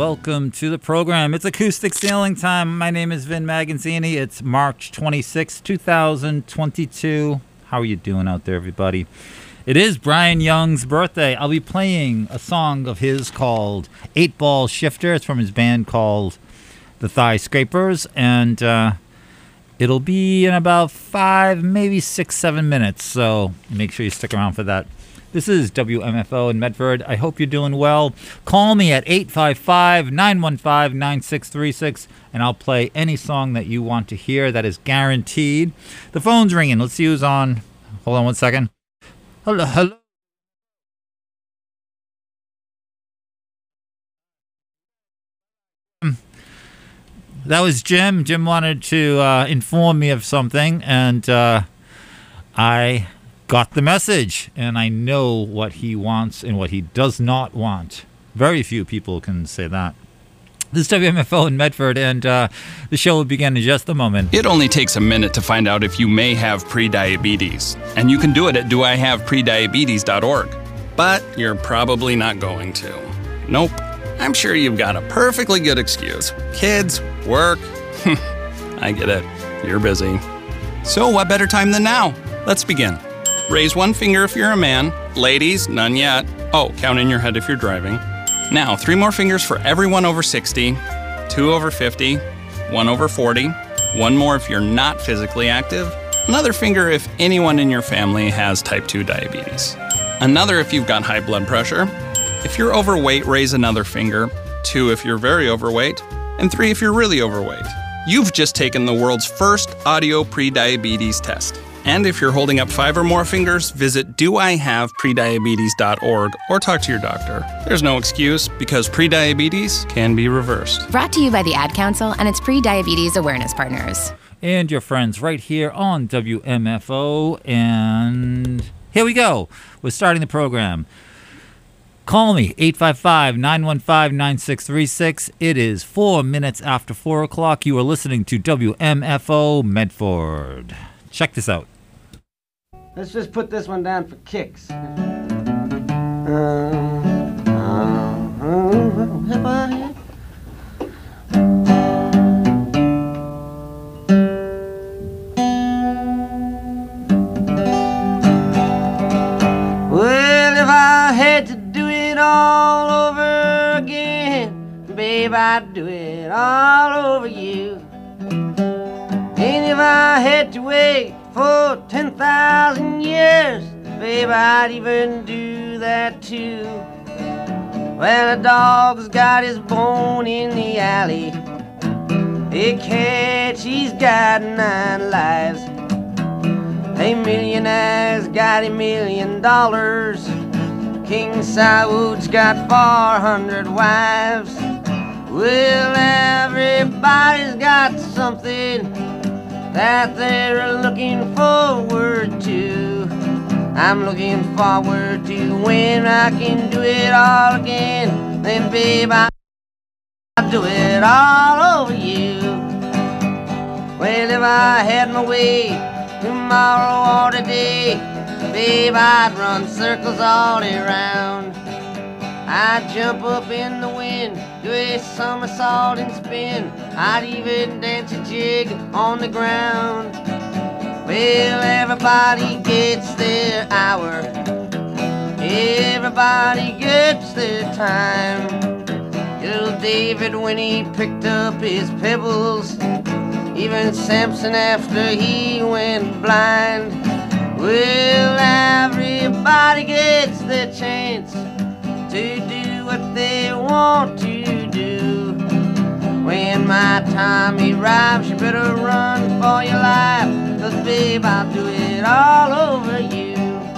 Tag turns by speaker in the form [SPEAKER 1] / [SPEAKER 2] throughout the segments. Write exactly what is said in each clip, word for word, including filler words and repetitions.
[SPEAKER 1] welcome to the program. It's Acoustic Sailing Time. My name is Vin Magazzini. It's March twenty-sixth, two thousand twenty-two. How are you doing out there, everybody? It is Brian Young's birthday. I'll be playing a song of his called Eight Ball Shifter. It's from his band called The Thigh Scrapers, and uh, it'll be in about five, maybe six, seven minutes, so make sure you stick around for that. This is W M F O in Medford. I hope you're doing well. Call me at eight five five, nine one five, nine six three six, and I'll play any song that you want to hear. That is guaranteed. The phone's ringing. Let's see who's on. Hold on one second. Hello, hello. That was Jim. Jim wanted to uh, inform me of something, and uh, I got the message, and I know what he wants and what he does not want. Very few people can say that. This is W M F O in Medford, and uh, the show will begin in just a moment.
[SPEAKER 2] It only takes a minute to find out if you may have prediabetes, and you can do it at do I have prediabetes dot org. But you're probably not going to. Nope. I'm sure you've got a perfectly good excuse. Kids, work. I get it. You're busy. So what better time than now? Let's begin. Raise one finger if you're a man. Ladies, none yet. Oh, count in your head if you're driving. Now, three more fingers for everyone over sixty, two over fifty, one over forty, one more if you're not physically active, another finger if anyone in your family has type two diabetes, another if you've got high blood pressure. If you're overweight, raise another finger, two if you're very overweight, and three if you're really overweight. You've just taken the world's first audio prediabetes test. And if you're holding up five or more fingers, visit do I have prediabetes dot org or talk to your doctor. There's no excuse, because prediabetes can be reversed.
[SPEAKER 3] Brought to you by the Ad Council and its pre-diabetes awareness partners.
[SPEAKER 1] And your friends right here on W M F O. And here we go. We're starting the program. Call me, eight five five, nine one five, nine six three six. It is four minutes after four o'clock. You are listening to W M F O Medford. Check this out.
[SPEAKER 4] Let's just put this one down for kicks. Uh, uh, uh, have I? Well, if I had to do it all over again, babe, I'd do it all over you. And if I had to wait for ten thousand years, babe, I'd even do that too. Well, a dog's got his bone in the alley. A cat, she's got nine lives. A millionaire's got a million dollars. King Saud's got four hundred wives. Well, everybody's got something that they're looking forward to. I'm looking forward to when I can do it all again. Then, babe, I'll do it all over you. Well, if I had my way tomorrow or today, babe, I'd run circles all day round. I'd jump up in the wind, do a somersault and spin. I'd even dance a jig on the ground. Well, everybody gets their hour. Everybody gets their time. Little David when he picked up his pebbles. Even Samson after he went blind. Well, everybody gets their chance to do what they want to do. When my time arrives, you better run for your life, 'cause babe, I'll do it all over you.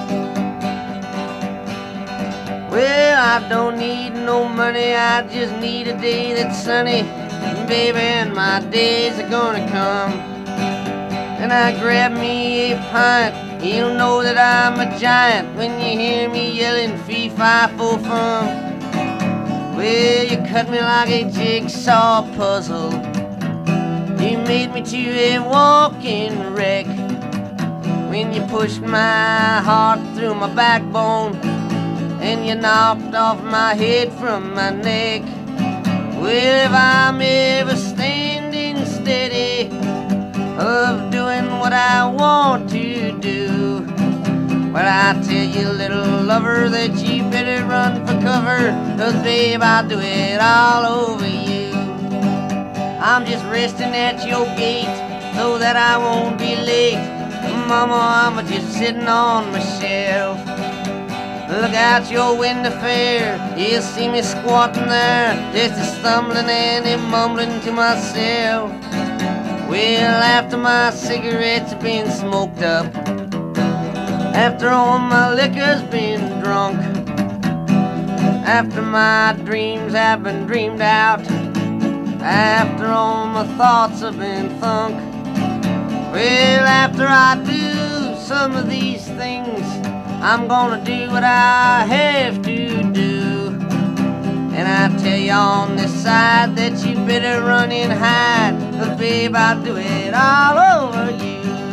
[SPEAKER 4] Well, I don't need no money, I just need a day that's sunny. Baby, and my days are gonna come. And I grab me a pint, you'll know that I'm a giant when you hear me yelling fee fi fo fum. Well, you cut me like a jigsaw puzzle. You made me to a walking wreck. When you pushed my heart through my backbone and you knocked off my head from my neck. Well, if I'm ever standing steady of doing what I want to do, well, I tell you, little lover, that you better run for cover, 'cause babe, I'll do it all over you. I'm just resting at your gate so that I won't be late. Mama, I'm just sitting on my shelf. Look out your window fair, you'll see me squatting there, just a stumbling and a mumbling to myself. Well, after my cigarette's been smoked up, after all my liquor's been drunk, after my dreams have been dreamed out, after all my thoughts have been thunk, well, after I do some of these things, I'm gonna do what I have to do. And I tell you on this side that you better run and hide, 'cause babe, I'll do it all over you.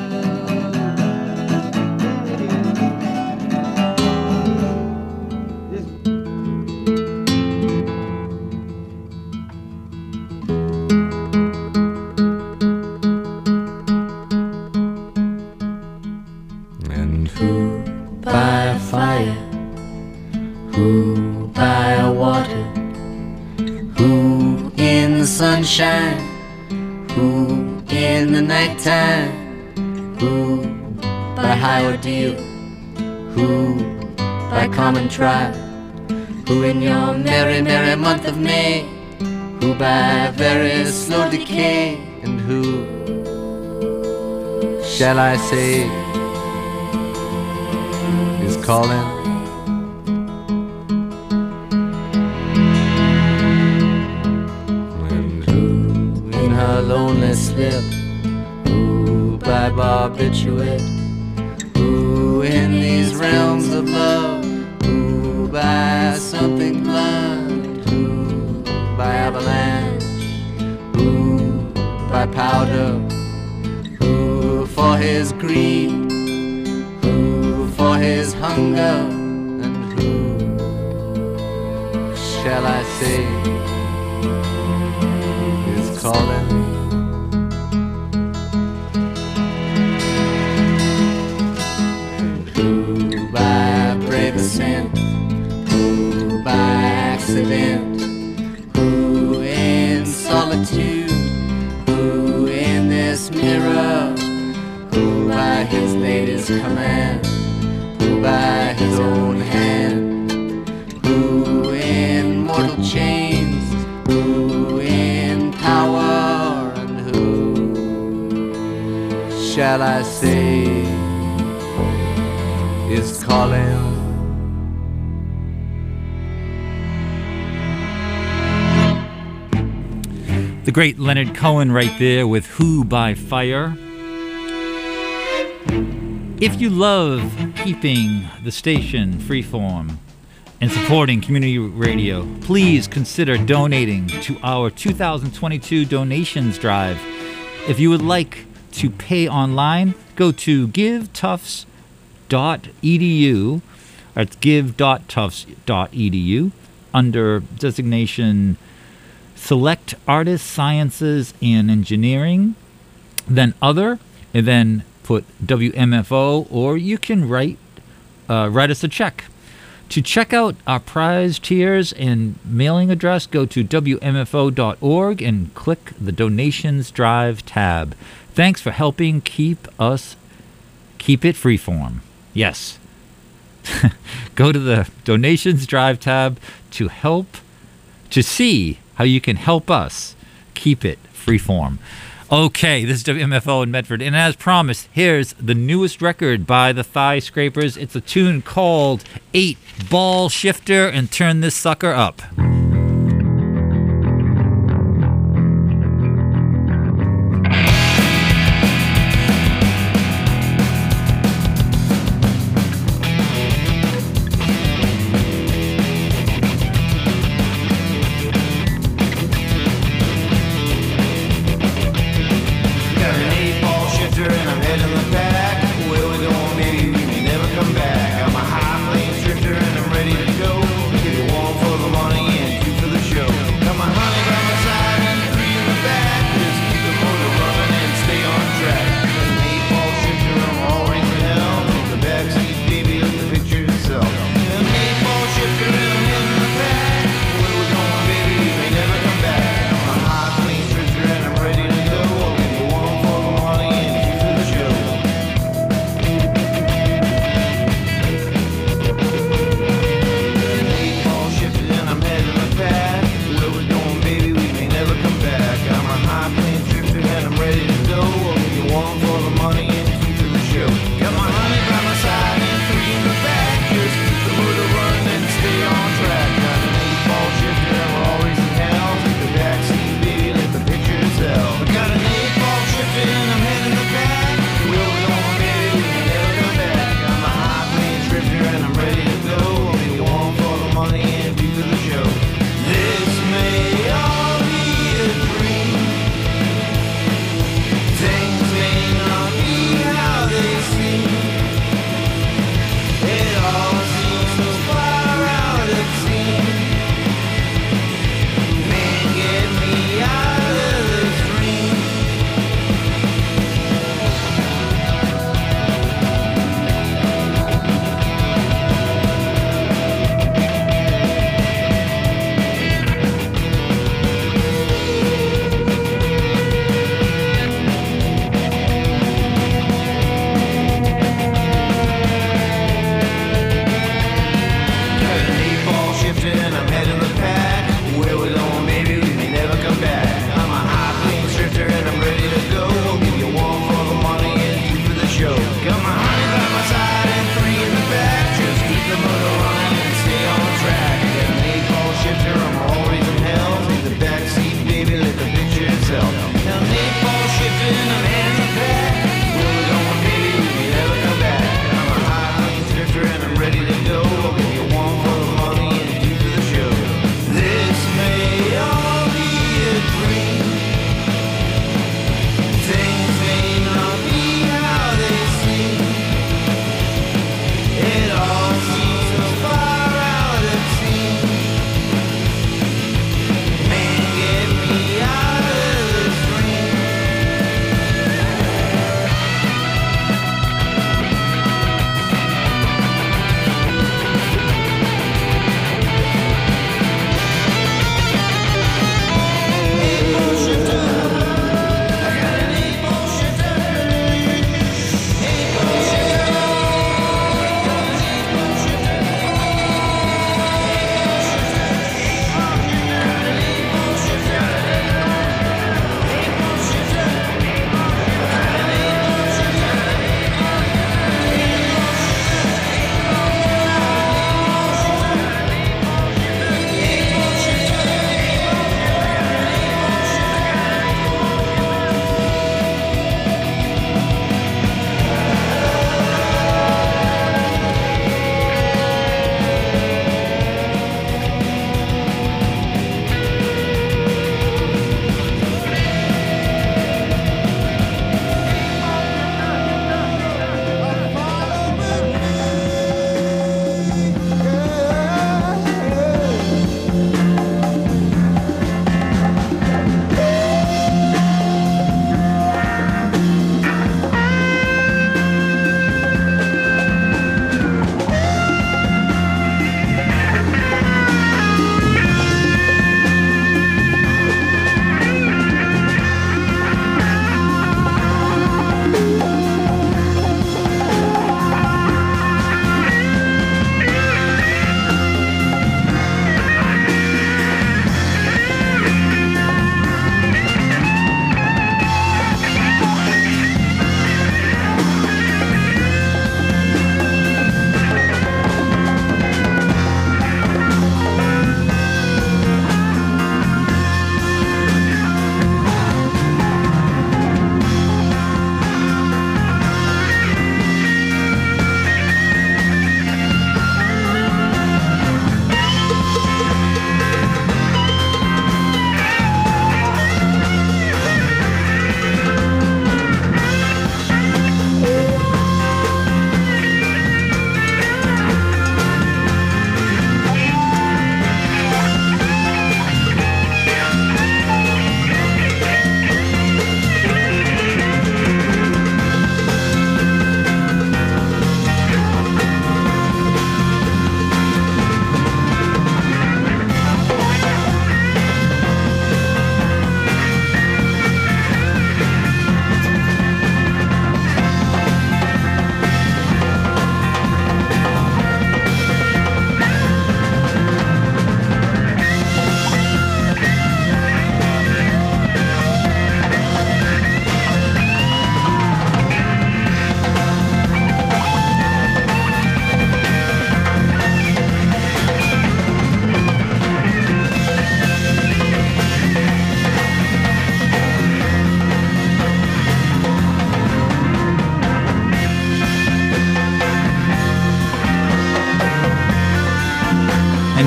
[SPEAKER 5] And who by a fire, who by a water, who in the sunshine, who in the nighttime, who by high ordeal, who by common trial, who in your merry, merry month of May, who by very slow decay, and who shall I say is calling? And who in her lonely slip, who by barbiturate, who in these realms of love, who by something blunt, who by avalanche, who by powder, who for his greed, who for his hunger, and who shall I say is calling? And who by brave ascent, who by accident, who in solitude, who in this mirror, who by his lady's command, who by his own hand, who in mortal chains, who in power, and who shall I say is calling?
[SPEAKER 1] The great Leonard Cohen right there with Who by Fire. If you love keeping the station freeform and supporting community radio, please consider donating to our two thousand twenty-two donations drive. If you would like to pay online, go to give tufts dot e d u. That's give dot tufts dot e d u under designation Select Artists, Sciences, and Engineering, then Other, and then put W M F O, or you can write uh, write us a check. To check out our prize tiers and mailing address, go to W M F O dot org and click the Donations Drive tab. Thanks for helping keep us keep it freeform. Yes. Go to the Donations Drive tab to help to see how you can help us keep it freeform. Okay, this is W M F O in Medford, and as promised, here's the newest record by the Thigh Scrapers. It's a tune called Eight Ball Shifter, and turn this sucker up.
[SPEAKER 6] Ready to go, get it warm for the money and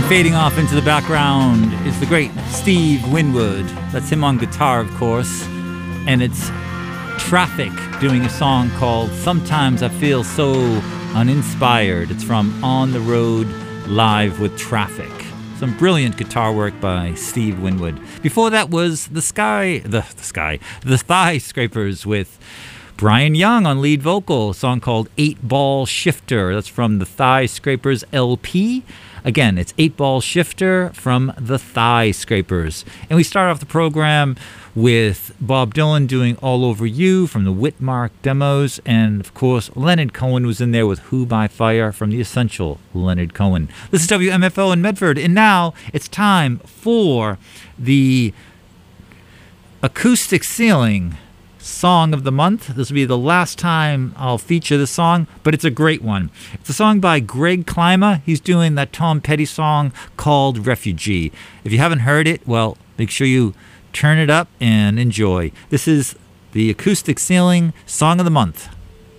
[SPEAKER 1] Fading off into the background is the great Steve Winwood. That's him on guitar, of course. And it's Traffic doing a song called Sometimes I Feel So Uninspired. It's from On the Road Live with Traffic. Some brilliant guitar work by Steve Winwood. Before that was the Sky, the, the Sky, the Thigh Scrapers with Brian Young on lead vocal, a song called Eight Ball Shifter. That's from the Thigh Scrapers L P. Again, it's Eight Ball Shifter from the Thigh Scrapers. And we start off the program with Bob Dylan doing All Over You from the Whitmark demos. And, of course, Leonard Cohen was in there with Who by Fire from the Essential Leonard Cohen. This is W M F O in Medford. And now it's time for the Acoustic Ceiling Song of the Month. This will be the last time I'll feature this song, but it's a great one. It's a song by Greg Klima. He's doing that Tom Petty song called Refugee. If you haven't heard it, well, make sure you turn it up and enjoy. This is the Acoustic Ceiling Song of the Month.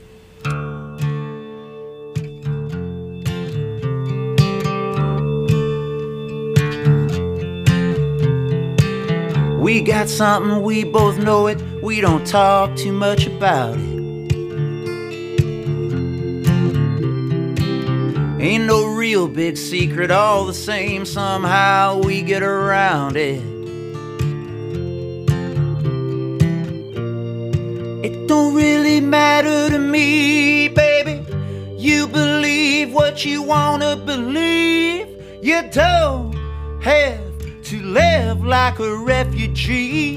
[SPEAKER 6] We got something, we both know it. We don't talk too much about it. Ain't no real big secret, all the same, somehow we get around it. It don't really matter to me, baby. You believe what you wanna believe. You don't have to live like a refugee.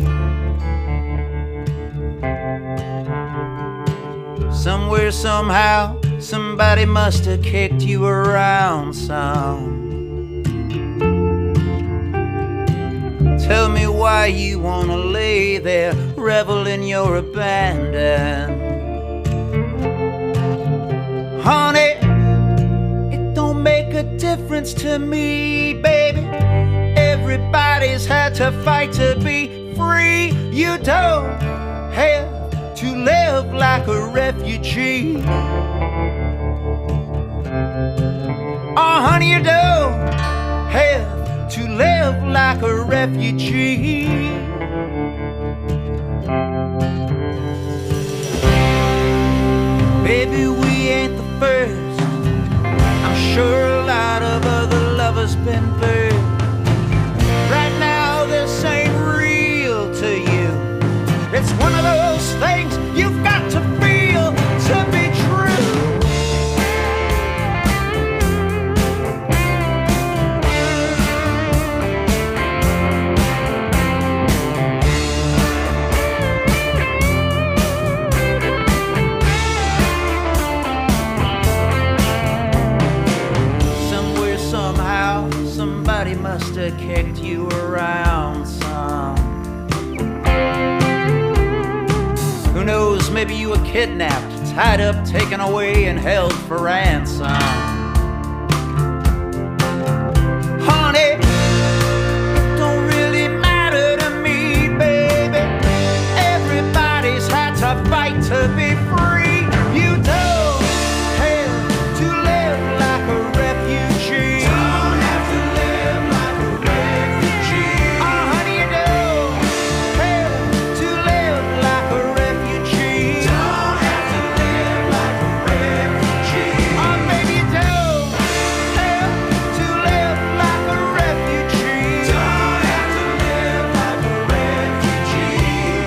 [SPEAKER 6] Somewhere, somehow, somebody must have kicked you around some. Tell me why you wanna lay there, revel in your abandon. Honey, it don't make a difference to me, baby. Everybody's had to fight to be free. You don't have to live like a refugee. Oh, honey, you don't have to live like a refugee. Baby, we ain't the first. I'm sure a lot of other lovers been burned. Right now this ain't real to you. It's one of those things you've got to feel to be true. Somewhere, somehow, somebody must have kicked you around some. Who knows, maybe you were kidnapped, tied up, taken away, and held for ransom. Honey, it don't really matter to me, baby. Everybody's had to fight to be free. You don't have to live like a refugee. Don't have to live like a refugee. Oh, honey, you don't have to live like a refugee. Don't have to live like a refugee. Oh, baby, you don't have to live like a refugee. Don't have to live like a refugee.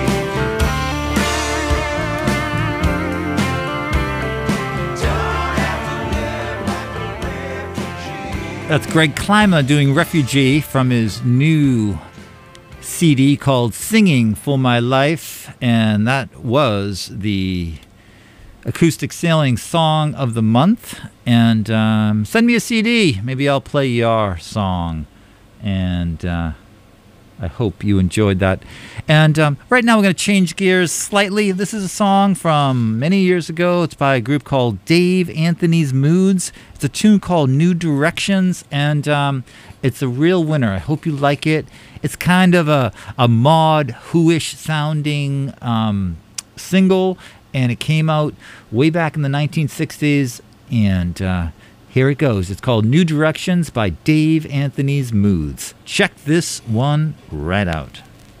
[SPEAKER 6] Don't have to live like a refugee.
[SPEAKER 1] That's Greg Klima doing Refugee from his new C D called Singing for My Life. And that was the Acoustic Sailing Song of the Month. And um, send me a C D. Maybe I'll play your song. And uh, I hope you enjoyed that. And um, right now we're going to change gears slightly. This is a song from many years ago. It's by a group called Dave Anthony's Moods. It's a tune called New Directions, and um, it's a real winner. I hope you like it. It's kind of a, a mod Who-ish sounding um, single, and it came out way back in the nineteen sixties, and uh, Here it goes. It's called New Directions by Dave Anthony's Moods. Check this one right out.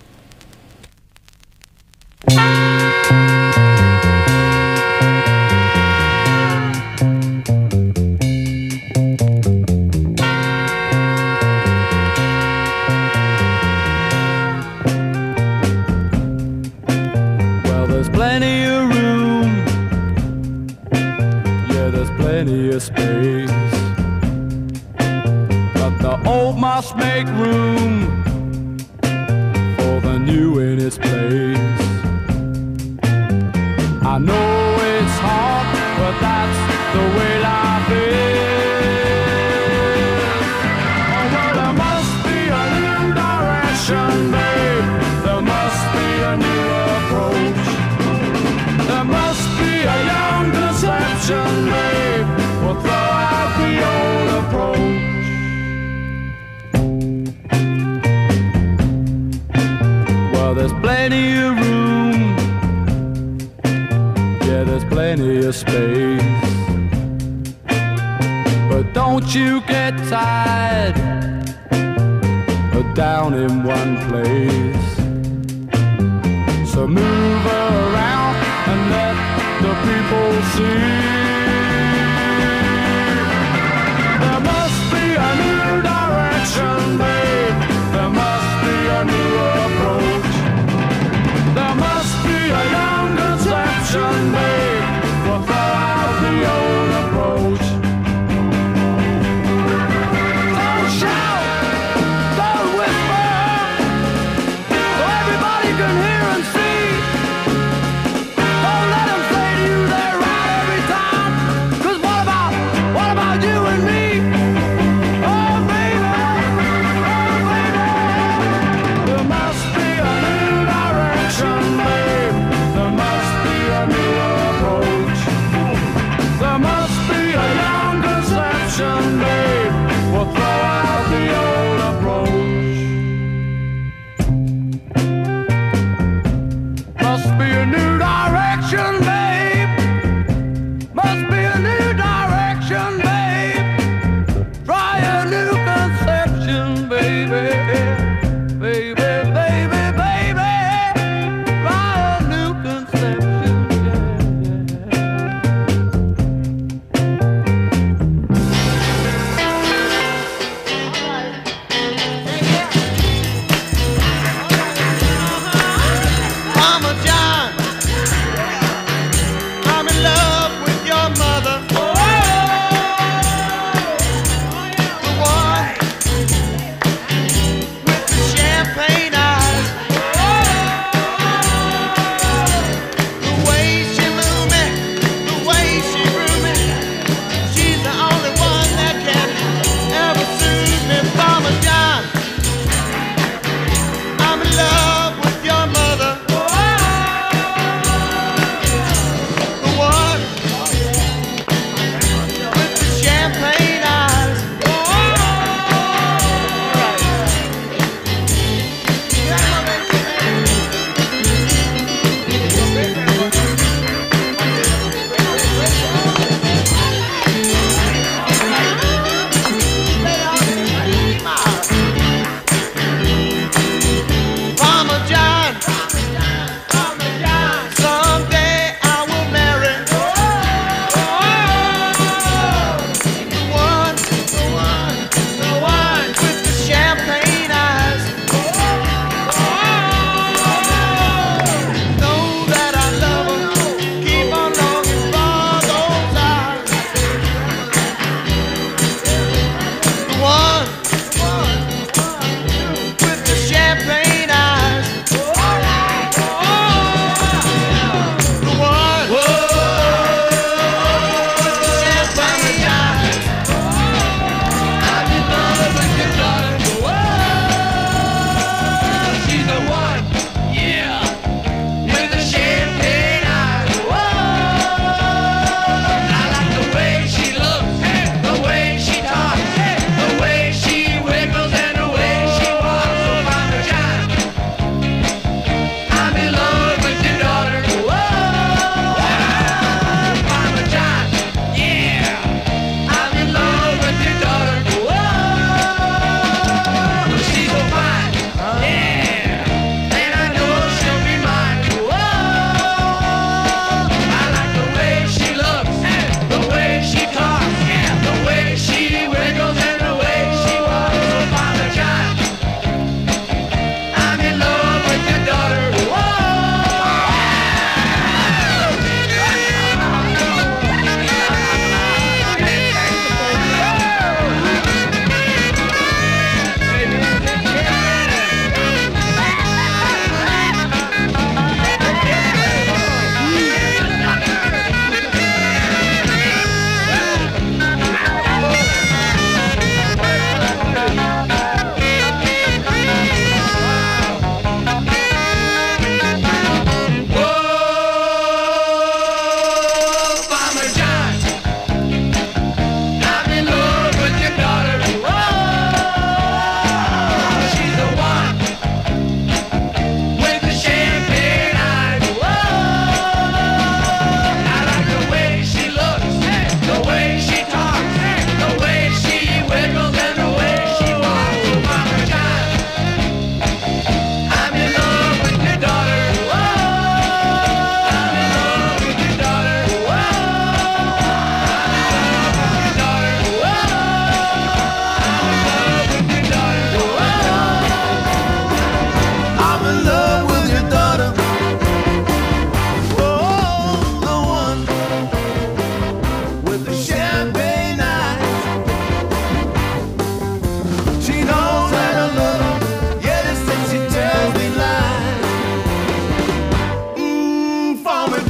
[SPEAKER 7] Well, there's plenty of room. Yeah, there's plenty of space. But the old must make room for the new in its place. I know it's hard, but that's the way life is. Oh, well, there must be a new direction, babe. There must be a new approach. There must be a young conception, babe. We'll throw out the old approach. Well, there's plenty of room. Yeah, there's plenty of space. But don't you get tired of down in one place. So move around and let the people see. There must be a new direction, babe. There must be a new approach. There must be a young conception, babe. We'll throw out the old approach. Don't shout, don't whisper, so everybody can hear and see. Don't let them say to you they're right every time.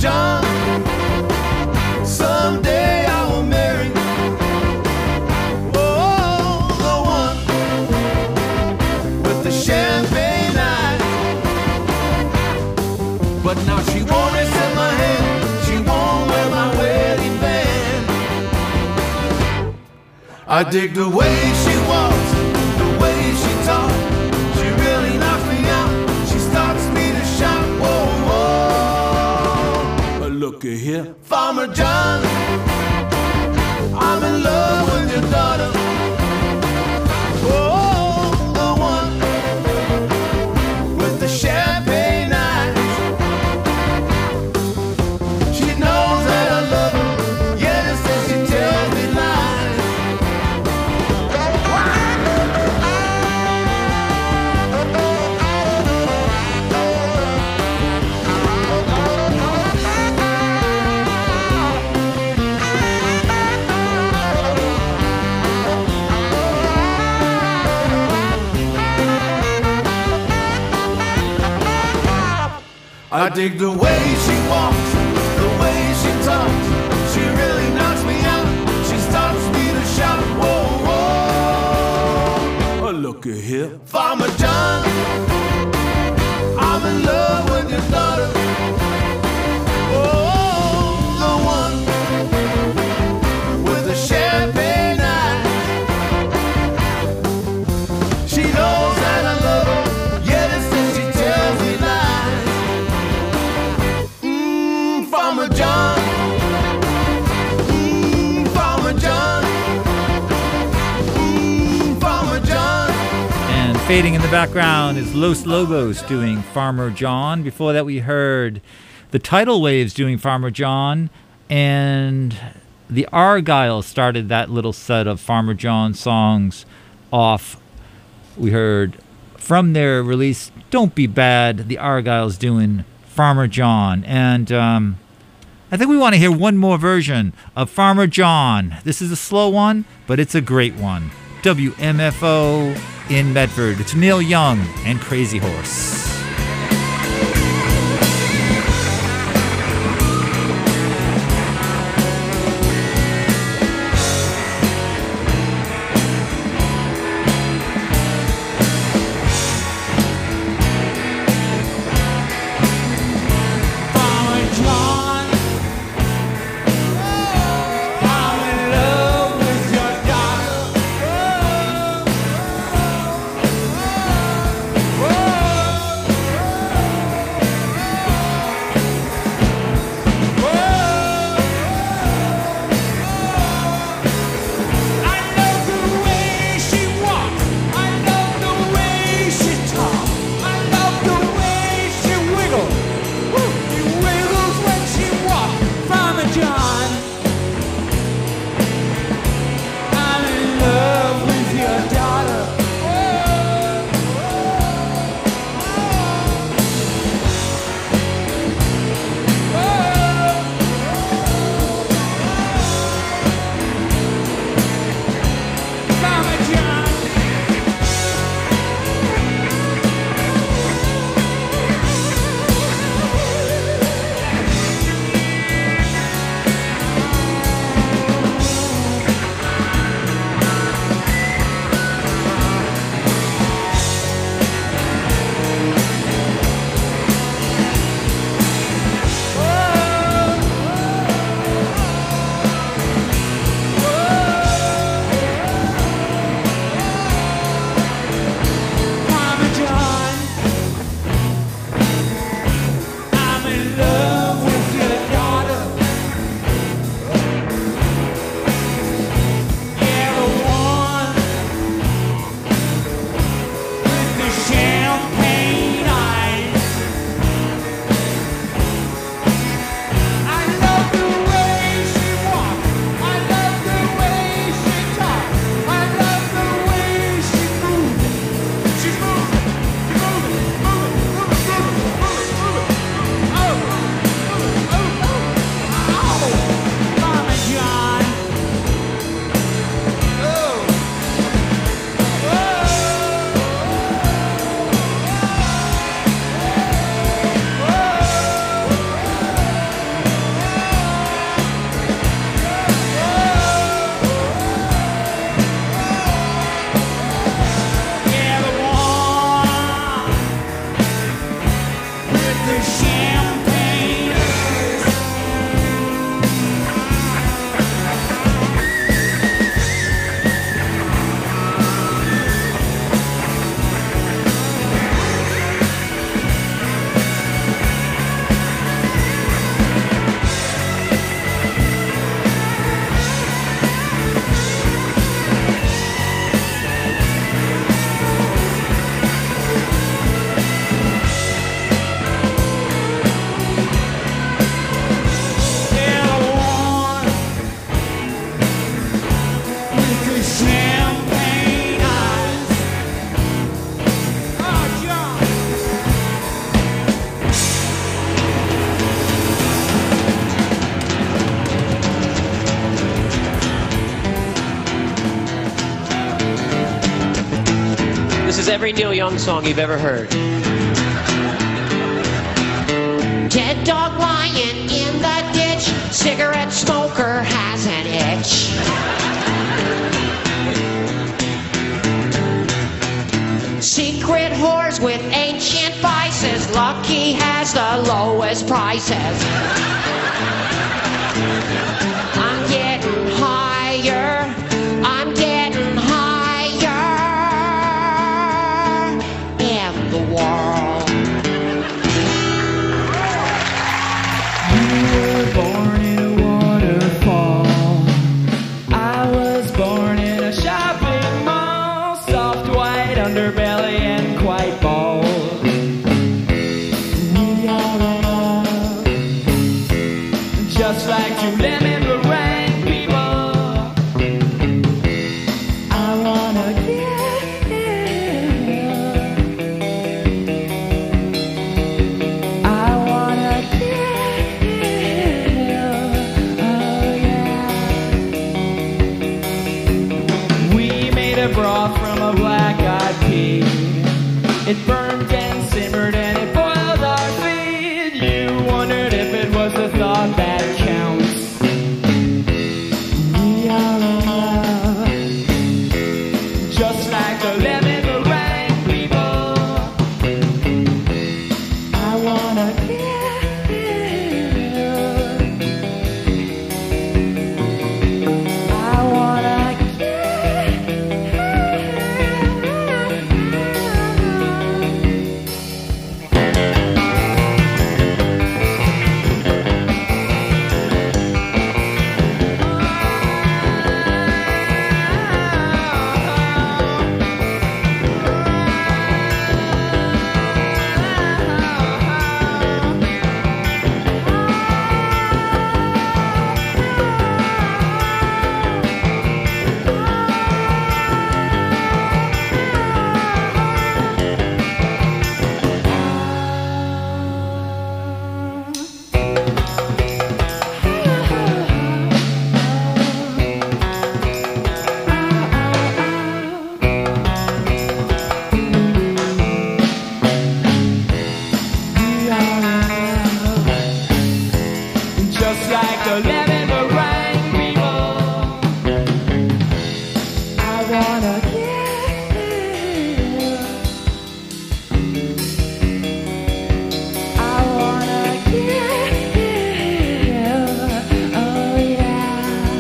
[SPEAKER 6] John. Someday I will marry. Oh, the one with the champagne eyes. But now she won't accept my hand. She won't wear my wedding band. I dig the way she walks, the way she talks. She really knocks me out. She starts me to shout. Whoa, whoa. But looky here, Farmer John, I'm in love with your daughter. Oh, the one with the champagne eyes. She knows that I love her. Yes, and she tells me lies. I dig the way she walks, the way she talks. She really knocks me out. She starts me to shout. Whoa, whoa. Oh, looky here, Farmer John, I'm in love with your daughter. Oh, the one with the champagne eyes. She knows that I love her. Yet it's that she tells me lies. Farmer John, mm, Farmer John, mm, Farmer John.
[SPEAKER 1] And fading in the background is Los Lobos doing Farmer John. Before that, we heard the Tidal Waves doing Farmer John, and the Argyles started that little set of Farmer John songs off. We heard from their release Don't Be Bad, the Argyles doing Farmer John. And um, I think we want to hear one more version of Farmer John. This is a slow one, but it's a great one. W M F O in Medford. It's Neil Young and Crazy Horse.
[SPEAKER 7] Whoa!
[SPEAKER 8] every Neil Young song you've ever heard.
[SPEAKER 9] Dead dog lying in the ditch. Cigarette smoker has an itch. Secret whores with ancient vices. Lucky has the lowest prices. I'm getting higher. I'm getting higher in the world.
[SPEAKER 7] You were born in a waterfall. I was born in a shopping mall. Soft white underbelly and quite bald. We are love, just like two lemon meringue people. I wanna get you. I wanna get you. Oh yeah. We made a broth from a black-eyed pea. It burned and simmered and it boiled our feet. You wondered if it was the thought that counts. We are in love, just like the lemon meringue people. I wanna get you. I wanna get just like the lemon meringue people. I wanna get you. I wanna get you. Oh yeah.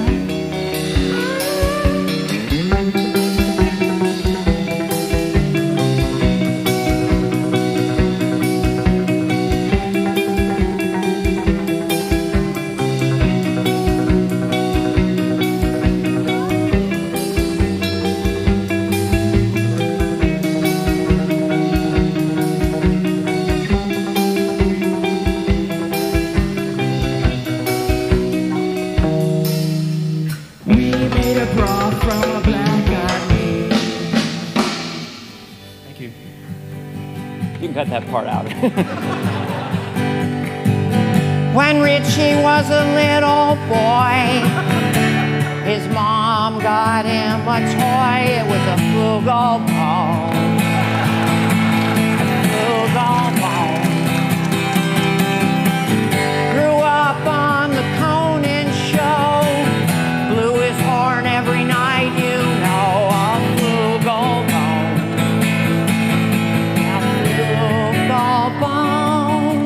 [SPEAKER 7] We made a broth from a black-eyed pea. Thank you.
[SPEAKER 8] You can cut that part out.
[SPEAKER 9] When Richie was a little boy, his mom got him a toy. It was a flugel bone. Flugel bone. Grew up on the Conan show. Blew his horn every night, you know. A flugel bone. A flugel bone.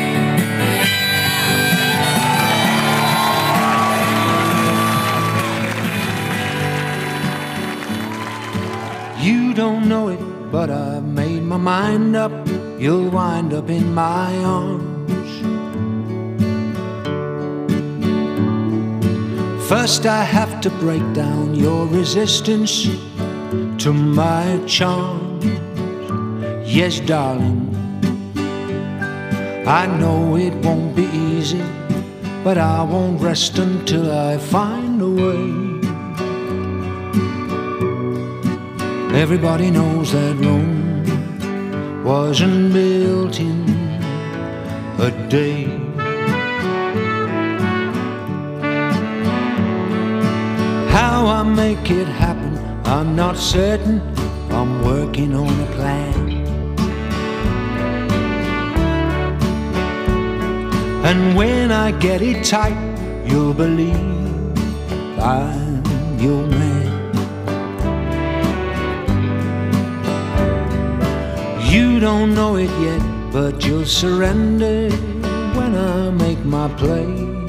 [SPEAKER 6] You don't know it, but I've made my mind up. You'll wind up in my arms. First I have to break down your resistance to my charms. Yes, darling, I know it won't be easy, but I won't rest until I find a way. Everybody knows that Rome wasn't built in a day. How I make it happen, I'm not certain. I'm working on a plan. And when I get it tight, you'll believe I'm your man. You don't know it yet, but you'll surrender when I make my play.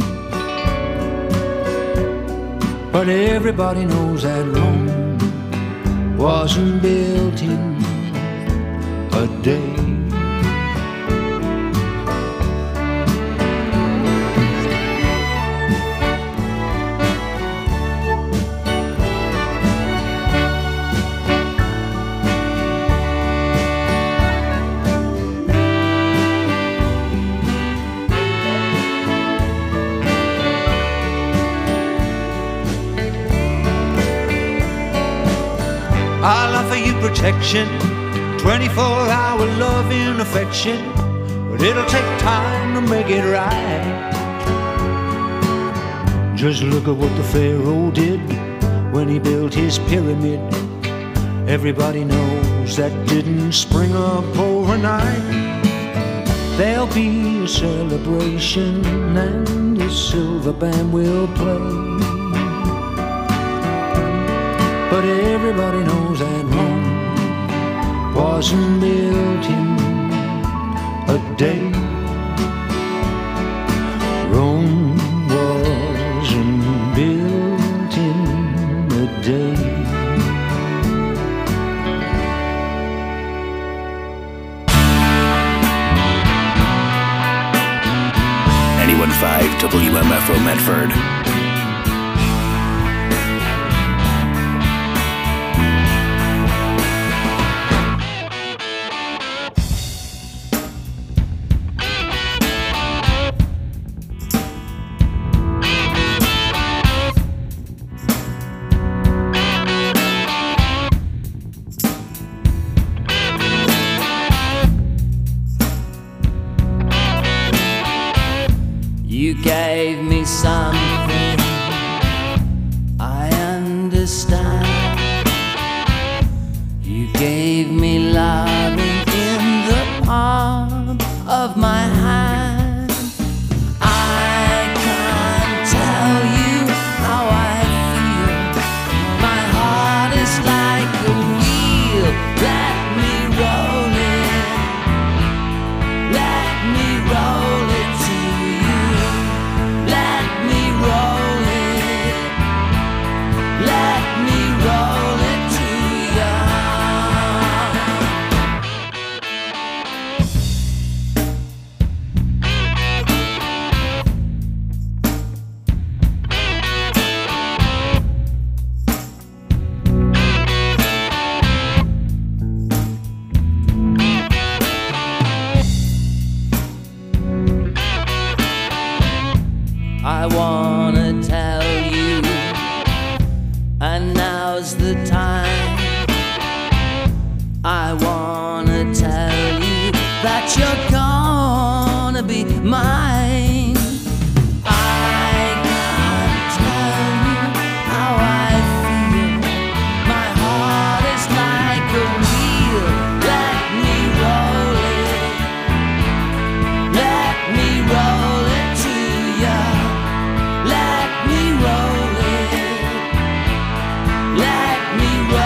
[SPEAKER 6] But everybody knows that Rome wasn't built in a day. I'll offer you protection, twenty-four hour love and affection, but it'll take time to make it right. Just look at what the Pharaoh did when he built his pyramid. Everybody knows that didn't spring up overnight. There'll be a celebration and the silver band will play. But everybody knows that Rome wasn't built in a day. Rome wasn't built in a day.
[SPEAKER 10] ninety-one point five W M F O Medford.
[SPEAKER 5] You gave me something I understand. You gave me loving in the palm of my hand. I can't tell you how I feel. My heart is like a wheel. Let me roll it. Let me roll it to you. Let me roll it. Let me roll it to you. I wanna tell you, and now's the time. I wanna tell you that you're gonna be mine. I can't tell you how I feel. My heart is like a wheel. Let me roll it. Let me roll it to you. Let me roll it. Let me roll it.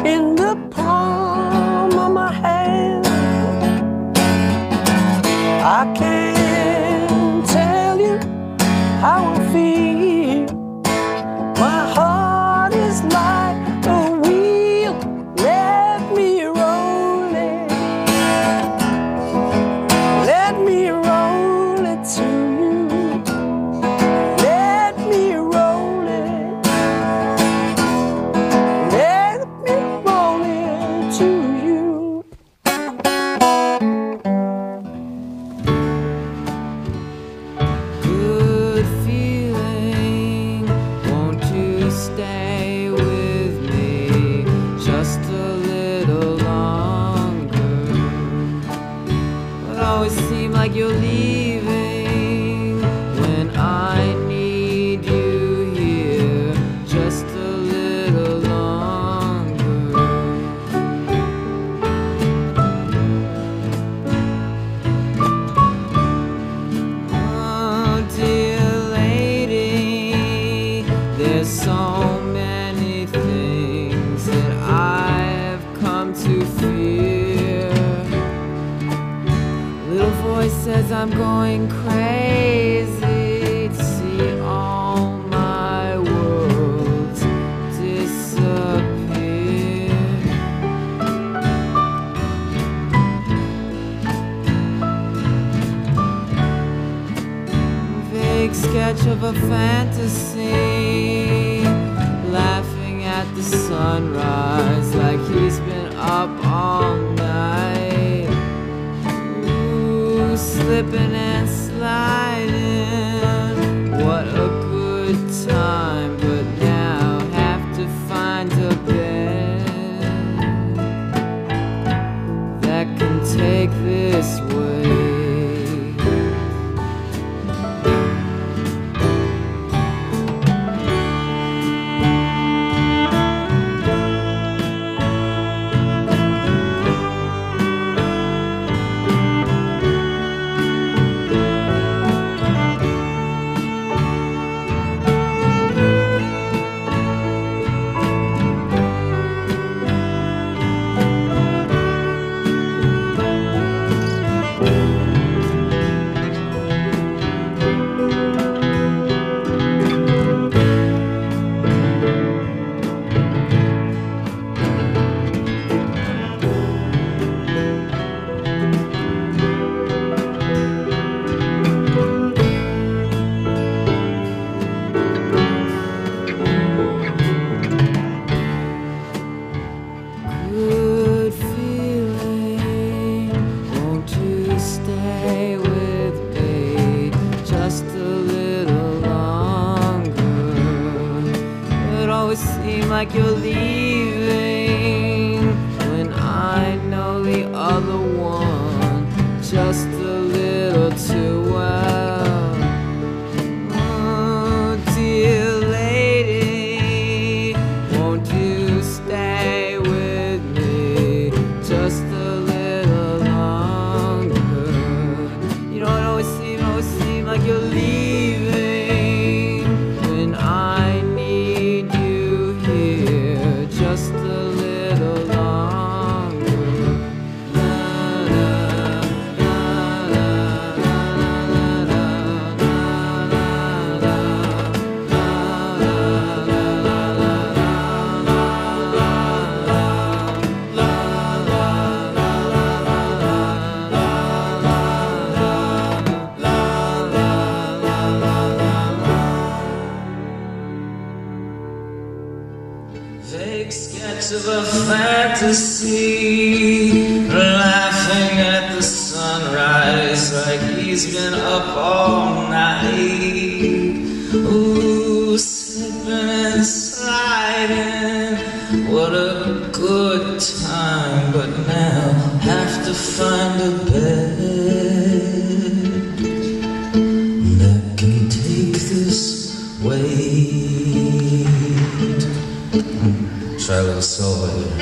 [SPEAKER 11] in the palm of my hand. I can't tell you how I feel. My heart is like a wheel. Let me roll it. Let me roll it to you. Let me roll it. Let me roll it to you.
[SPEAKER 12] Good feeling, won't you stay with me just a little longer? It always seems like you're leaving when I need you here just a little longer. Oh, dear lady, there's so many things that I have come to fear. Little voice says I'm going crazy to see all my worlds disappear. Vague sketch of a fantasy, laughing at the sunrise like he's been up all night. Ooh, slipping and sliding, what a good time, but now have to find a bed that can take this way. Good feeling, won't you stay with me just a little longer? It always seems like you're leaving when I know the other one just a little too well. Oh, dear lady, won't you stay with me just a little longer? You know, it always seems, always seems like you're leaving when I need you here just a little longer. La, la, la, la, la, la, la,
[SPEAKER 6] Vague sketch of a fantasy, laughing at the sunrise like he's been up all night. Ooh, slipping and sliding, what a good time, but now have to find a bed that can take this weight. Try a little solo here.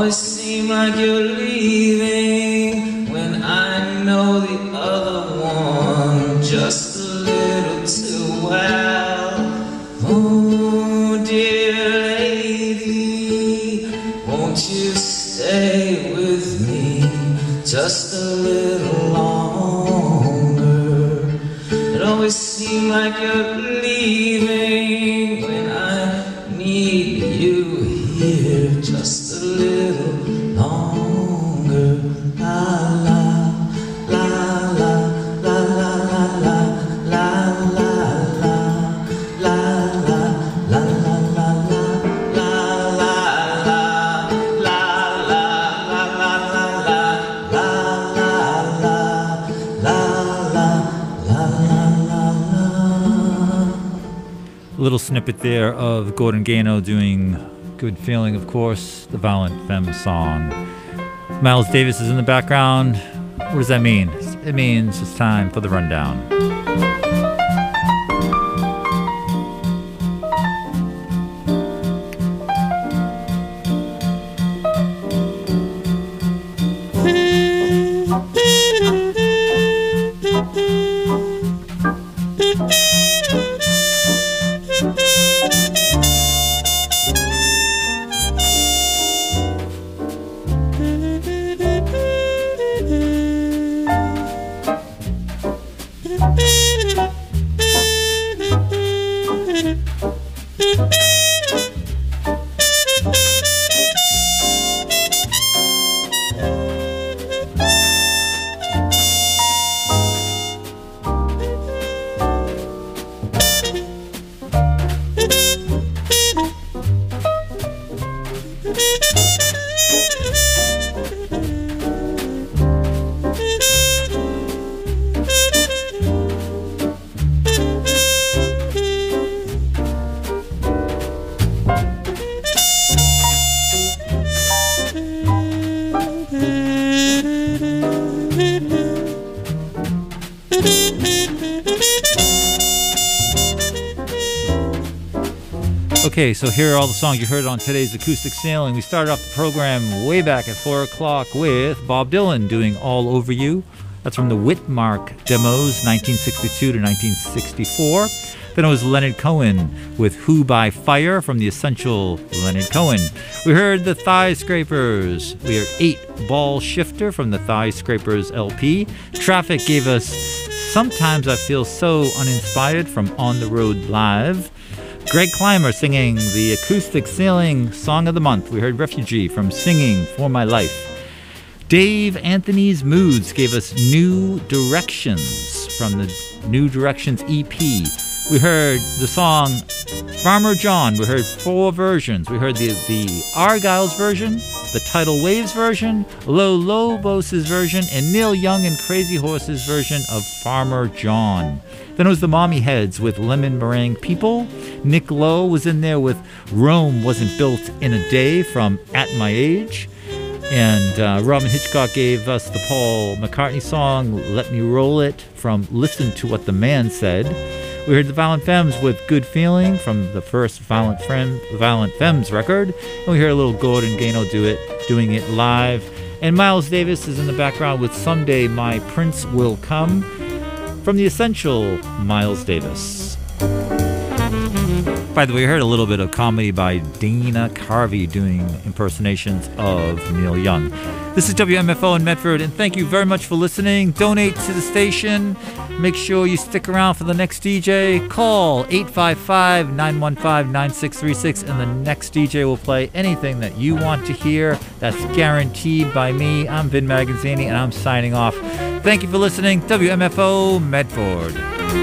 [SPEAKER 12] always seem like you're leaving when I know the other one just a little too well. Oh, dear lady, won't you stay with me just a little longer? It always seems like you're leaving when I need you here just a little longer. La la la la la la la la la la la la la
[SPEAKER 1] Little snippet there of Gordon Gano doing Good Feeling, of course, the Violent Femmes song. Miles Davis is in the background. What does that mean? It means it's time for the rundown. Okay, so here are all the songs you heard on today's Acoustic Sailing. We started off the program way back at four o'clock with Bob Dylan doing All Over You. That's from the Whitmark demos, nineteen sixty-two to nineteen sixty-four. Then it was Leonard Cohen with Who by Fire from the Essential Leonard Cohen. We heard the Thigh Scrapers. We heard Eight Ball Shifter from the Thigh Scrapers L P. Traffic gave us Sometimes I Feel So Uninspired from On the Road Live. Greg Clymer singing the Acoustic Sailing Song of the Month. We heard Refugee from Singing for My Life. Dave Anthony's Moods gave us New Directions from the New Directions E P. We heard the song Farmer John. We heard four versions. We heard the, the Argyle's version, the Tidal Waves version, Lo Lobos' version, and Neil Young and Crazy Horse's version of Farmer John. Then it was the Mommy Heads with Lemon Meringue People. Nick Lowe was in there with Rome Wasn't Built in a Day from At My Age. And uh, Robin Hitchcock gave us the Paul McCartney song Let Me Roll It from Listen to What the Man Said. We heard the Violent Femmes with Good Feeling from the first Violent, Fem- Violent Femmes record. And we heard a little Gordon Gano do it, doing it live. And Miles Davis is in the background with Someday My Prince Will Come from the Essential Miles Davis. By the way, we heard a little bit of comedy by Dana Carvey doing impersonations of Neil Young. This is W M F O in Medford, and thank you very much for listening. Donate to the station. Make sure you stick around for the next D J. Call eight five five, nine one five, nine six three six, and the next D J will play anything that you want to hear. That's guaranteed by me. I'm Vin Magazzini, and I'm signing off. Thank you for listening. W M F O Medford.